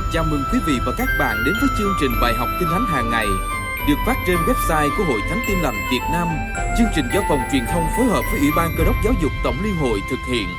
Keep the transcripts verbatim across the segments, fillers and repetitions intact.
Chào mừng quý vị và các bạn đến với chương trình bài học Kinh Thánh hàng ngày được phát trên website của Hội Thánh Tin Lành Việt Nam. Chương trình do Phòng Truyền thông phối hợp với Ủy ban Cơ đốc Giáo dục Tổng Liên hội thực hiện.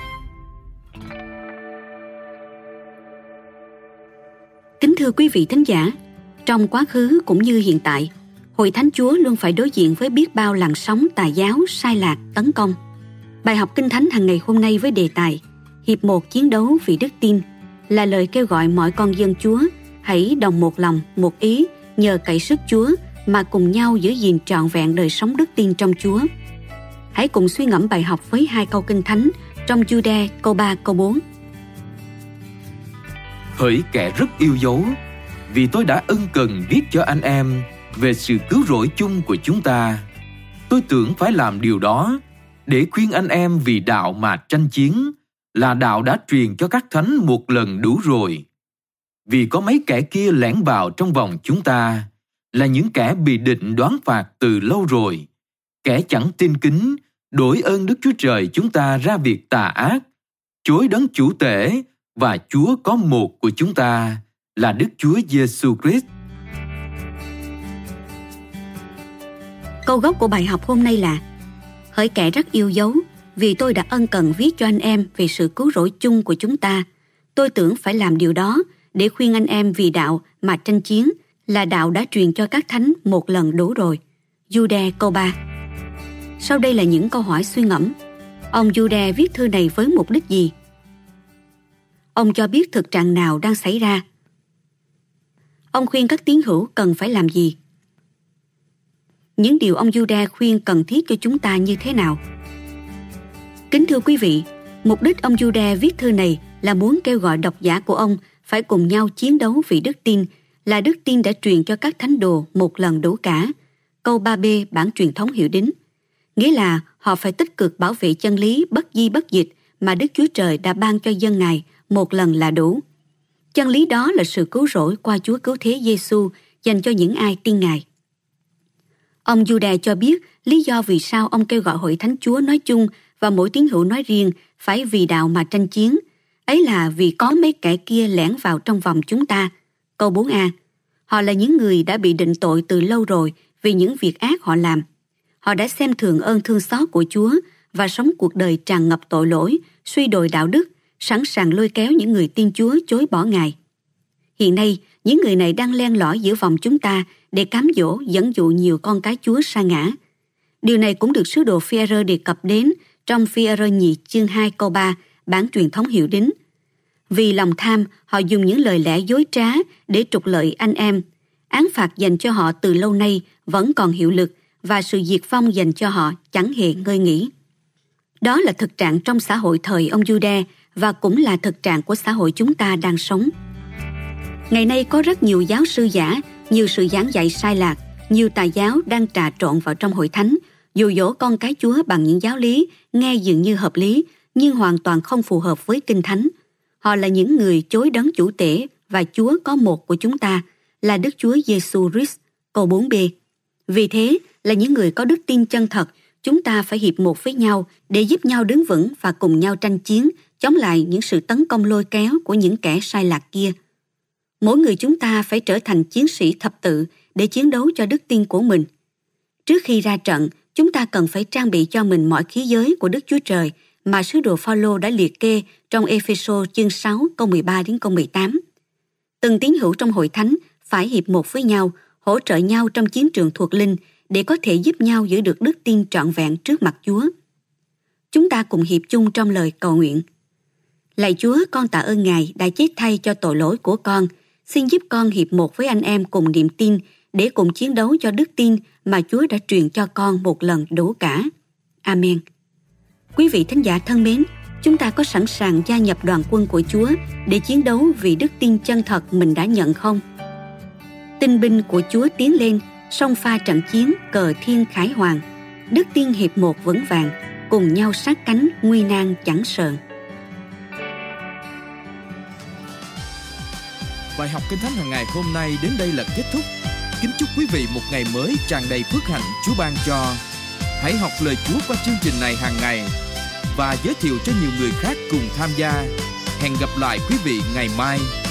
Kính thưa quý vị thính giả, trong quá khứ cũng như hiện tại, Hội Thánh Chúa luôn phải đối diện với biết bao làn sóng tà giáo, sai lạc, tấn công. Bài học Kinh Thánh hàng ngày hôm nay với đề tài Hiệp một chiến đấu vì đức tin là lời kêu gọi mọi con dân Chúa hãy đồng một lòng, một ý, nhờ cậy sức Chúa mà cùng nhau giữ gìn trọn vẹn đời sống đức tin trong Chúa. Hãy cùng suy ngẫm bài học với hai câu Kinh Thánh trong Giu-đa câu ba câu bốn. Hỡi kẻ rất yêu dấu, vì tôi đã ân cần viết cho anh em về sự cứu rỗi chung của chúng ta. Tôi tưởng phải làm điều đó để khuyên anh em vì đạo mà tranh chiến, là đạo đã truyền cho các thánh một lần đủ rồi. Vì có mấy kẻ kia lẻn vào trong vòng chúng ta, là những kẻ bị định đoán phạt từ lâu rồi, kẻ chẳng tin kính, đổi ơn Đức Chúa Trời chúng ta ra việc tà ác, chối đấng chủ tể và Chúa có một của chúng ta là Đức Chúa Giêsu Christ. Câu gốc của bài học hôm nay là: hỡi kẻ rất yêu dấu, vì tôi đã ân cần viết cho anh em về sự cứu rỗi chung của chúng ta. Tôi tưởng phải làm điều đó để khuyên anh em vì đạo mà tranh chiến, là đạo đã truyền cho các thánh một lần đủ rồi. Giu-đa câu ba. Sau đây là những câu hỏi suy ngẫm. Ông Giu-đa viết thư này với mục đích gì? Ông cho biết thực trạng nào đang xảy ra? Ông khuyên các tín hữu cần phải làm gì? Những điều ông Giu-đa khuyên cần thiết cho chúng ta như thế nào? Kính thưa quý vị, mục đích ông Giu-đa viết thư này là muốn kêu gọi độc giả của ông phải cùng nhau chiến đấu vì đức tin, là đức tin đã truyền cho các thánh đồ một lần đủ cả. Câu ba b bản truyền thống hiệu đính. Nghĩa là họ phải tích cực bảo vệ chân lý bất di bất dịch mà Đức Chúa Trời đã ban cho dân Ngài một lần là đủ. Chân lý đó là sự cứu rỗi qua Chúa Cứu Thế Giêsu dành cho những ai tin Ngài. Ông Giu-đa cho biết lý do vì sao ông kêu gọi Hội Thánh Chúa nói chung và mỗi tín hữu nói riêng phải vì đạo mà tranh chiến. Ấy là vì có mấy kẻ kia lẻn vào trong vòng chúng ta. Câu bốn a. Họ là những người đã bị định tội từ lâu rồi vì những việc ác họ làm. Họ đã xem thường ơn thương xót của Chúa và sống cuộc đời tràn ngập tội lỗi, suy đồi đạo đức, sẵn sàng lôi kéo những người tin Chúa chối bỏ Ngài. Hiện nay, những người này đang len lỏi giữa vòng chúng ta để cám dỗ, dẫn dụ nhiều con cái Chúa sa ngã. Điều này cũng được sứ đồ Phi-e-rơ đề cập đến trong Phi-e-rơ nhì chương hai câu ba, bản truyền thống hiệu đính. Vì lòng tham, họ dùng những lời lẽ dối trá để trục lợi anh em. Án phạt dành cho họ từ lâu nay vẫn còn hiệu lực và sự diệt vong dành cho họ chẳng hề ngơi nghỉ. Đó là thực trạng trong xã hội thời ông Giu-đa và cũng là thực trạng của xã hội chúng ta đang sống. Ngày nay có rất nhiều giáo sư giả, nhiều sự giảng dạy sai lạc, nhiều tà giáo đang trà trộn vào trong hội thánh, dụ dỗ con cái Chúa bằng những giáo lý nghe dường như hợp lý nhưng hoàn toàn không phù hợp với Kinh Thánh. Họ là những người chối đấng chủ tể và Chúa có một của chúng ta là Đức Chúa Giêsu Christ. Câu bốn b. Vì thế, là những người có đức tin chân thật, chúng ta phải hiệp một với nhau để giúp nhau đứng vững và cùng nhau tranh chiến, chống lại những sự tấn công lôi kéo của những kẻ sai lạc kia. Mỗi người chúng ta phải trở thành chiến sĩ thập tự để chiến đấu cho đức tin của mình. Trước khi ra trận, chúng ta cần phải trang bị cho mình mọi khí giới của Đức Chúa Trời mà sứ đồ Phao-lô đã liệt kê trong Ê-phê-sô chương sáu câu mười ba đến câu mười tám. Từng tín hữu trong hội thánh phải hiệp một với nhau, hỗ trợ nhau trong chiến trường thuộc linh để có thể giúp nhau giữ được đức tin trọn vẹn trước mặt Chúa. Chúng ta cùng hiệp chung trong lời cầu nguyện. Lạy Chúa, con tạ ơn Ngài đã chết thay cho tội lỗi của con. Xin giúp con hiệp một với anh em cùng niềm tin để cùng chiến đấu cho đức tin mà Chúa đã truyền cho con một lần đủ cả. Amen. Quý vị thính giả thân mến, chúng ta có sẵn sàng gia nhập đoàn quân của Chúa để chiến đấu vì đức tin chân thật mình đã nhận không? Tinh binh của Chúa tiến lên, song pha trận chiến cờ thiên khải hoàng, đức tin hiệp một vững vàng, cùng nhau sát cánh nguy nan chẳng sợ. Bài học Kinh Thánh hàng ngày hôm nay đến đây là kết thúc. Kính chúc quý vị một ngày mới tràn đầy phước hạnh Chúa ban cho. Hãy học lời Chúa qua chương trình này hàng ngày và giới thiệu cho nhiều người khác cùng tham gia. Hẹn gặp lại quý vị ngày mai.